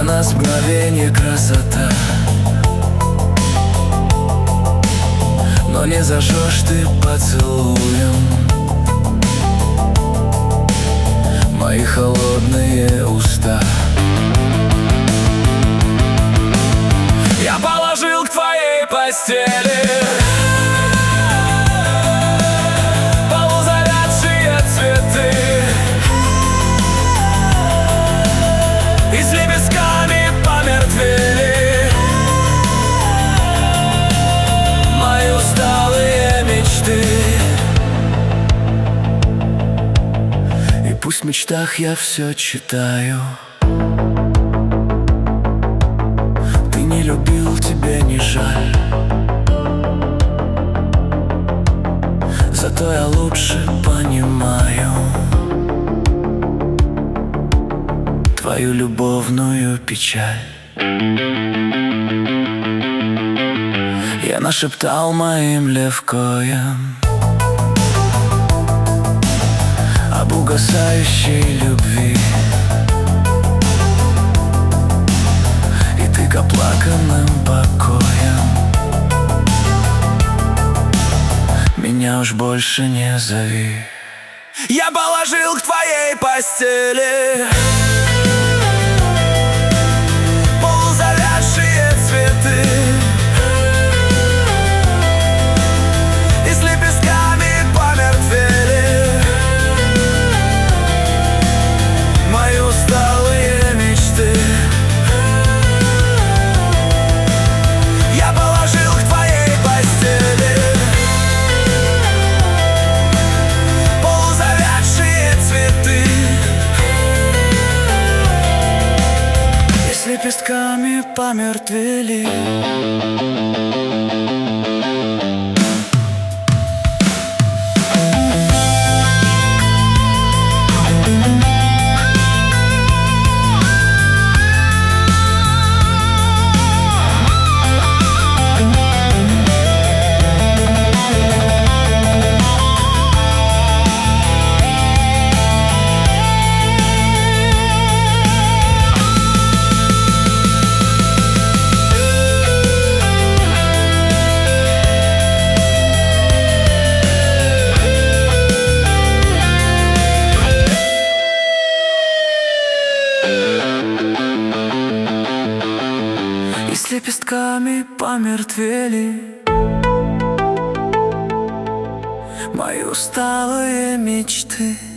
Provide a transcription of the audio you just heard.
Для нас мгновение красота, но не зажжешь ты поцелуем мои холодные уста. Я положил к твоей постели полузавядшие цветы, и с лепестками помертвели мои усталые мечты. И пусть в мечтах я все читаю: ты не любил, тебе не жаль, зато я лучше понимаю твою любовную печаль. Я нашептал моим левкоям об угасающей любви, и ты к оплаканным покоям меня уж больше не зови. Я положил к твоей постели полузавядшие цветы, и с лепестками помертвели мои усталые мечты. Я положил к твоей постели полузавядшие цветы, и с лепестками помертвели. И с лепестками помертвели мои усталые мечты.